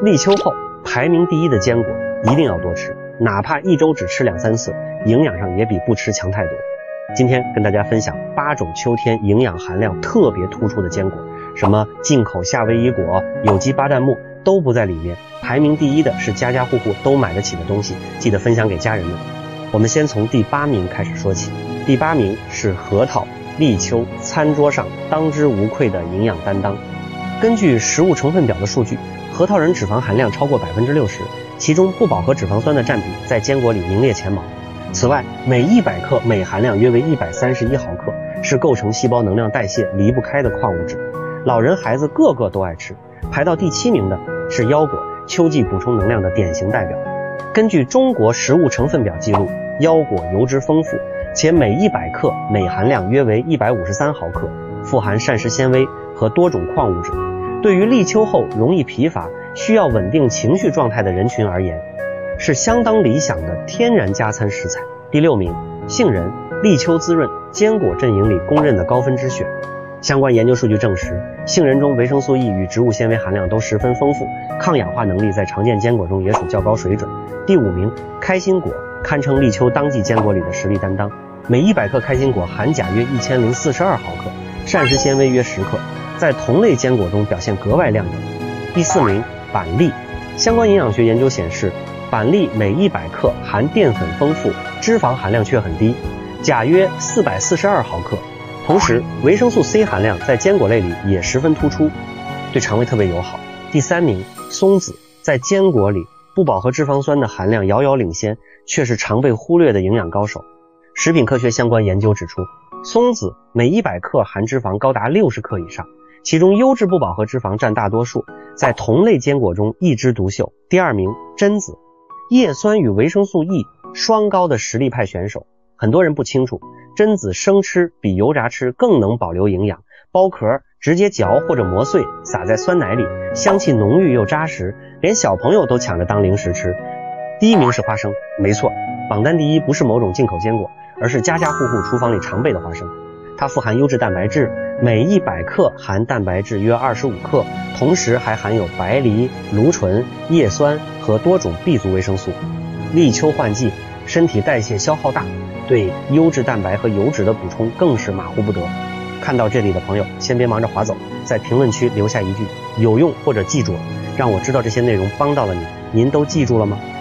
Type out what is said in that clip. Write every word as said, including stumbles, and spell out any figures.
立秋后排名第一的坚果一定要多吃，哪怕一周只吃两三次，营养上也比不吃强太多。今天跟大家分享八种秋天营养含量特别突出的坚果，什么进口夏威夷果、有机巴旦木都不在里面，排名第一的是家家户户都买得起的东西，记得分享给家人们。我们先从第八名开始说起，第八名是核桃，立秋餐桌上当之无愧的营养担当。根据食物成分表的数据，核桃仁脂肪含量超过 百分之六十， 其中不饱和脂肪酸的占比在坚果里名列前茅。此外，每一百克镁含量约为一百三十一毫克，是构成细胞能量代谢离不开的矿物质，老人孩子个个都爱吃。排到第七名的是腰果，秋季补充能量的典型代表。根据中国食物成分表记录，腰果油脂丰富，且每一百克镁含量约为一百五十三毫克，富含膳食纤维和多种矿物质。对于立秋后容易疲乏、需要稳定情绪状态的人群而言，是相当理想的天然加餐食材。第六名，杏仁，立秋滋润，坚果阵营里公认的高分之选。相关研究数据证实，杏仁中维生素 E 与植物纤维含量都十分丰富，抗氧化能力在常见坚果中也属较高水准。第五名，开心果，堪称立秋当季坚果里的实力担当。每一百克开心果含钾约一千零四十二毫克，膳食纤维约十克，在同类坚果中表现格外亮眼。第四名，板栗，相关营养学研究显示，板栗每一百克含淀粉丰富，脂肪含量却很低，钾约四百四十二毫克。同时，维生素 C 含量在坚果类里也十分突出，对肠胃特别友好。第三名，松子，在坚果里不饱和脂肪酸的含量遥遥领先，却是常被忽略的营养高手。食品科学相关研究指出，松子每一百克含脂肪高达六十克以上，其中优质不饱和脂肪占大多数，在同类坚果中一枝独秀。第二名，榛子，叶酸与维生素 E 双高的实力派选手。很多人不清楚，榛子生吃比油炸吃更能保留营养，剥壳直接嚼或者磨碎，撒在酸奶里，香气浓郁又扎实，连小朋友都抢着当零食吃。第一名是花生，没错，榜单第一不是某种进口坚果，而是家家户户厨房里常备的花生。它富含优质蛋白质，每一百克含蛋白质约二十五克，同时还含有白藜、芦醇、叶酸和多种 B 族维生素。立秋换季，身体代谢消耗大，对优质蛋白和油脂的补充更是马虎不得。看到这里的朋友，先别忙着划走，在评论区留下一句有用或者记住了，让我知道这些内容帮到了你。您都记住了吗？